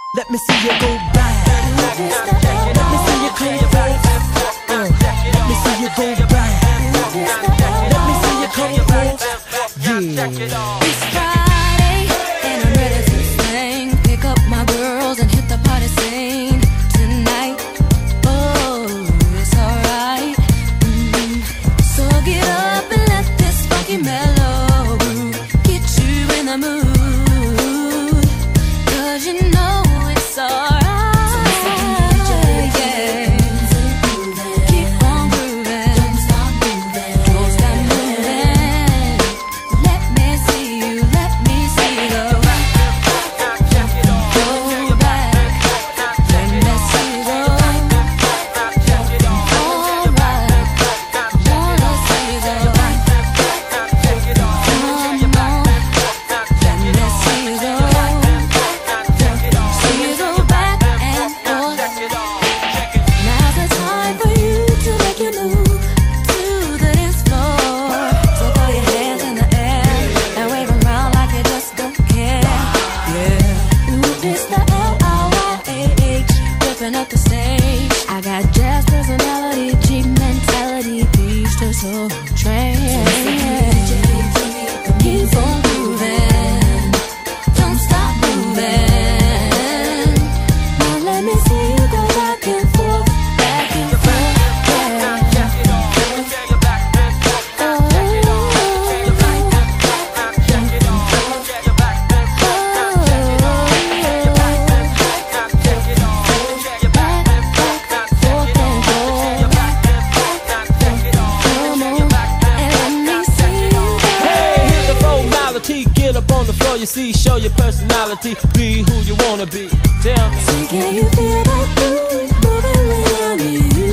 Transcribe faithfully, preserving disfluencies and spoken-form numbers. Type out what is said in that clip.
Let me see you go back. Let me see you come forth. Uh, let me see you go back. Let me see you come forth. Yeah. It's Friday and I'm ready to sing. Pick up my girls and hit the party scene tonight. Oh, it's alright. Mm-hmm. So get up and let this funky mellow groove get you in the mood. Cause you know it's alright. Up the stage, I got jazz personality, cheap mentality, beach to soul train. Keep on moving, don't stop moving. Now let me see you go back and forth, back and forth. Get up on the floor, you see, show your personality, be who you wanna be. Tell me. See, can you feel that groove moving around you?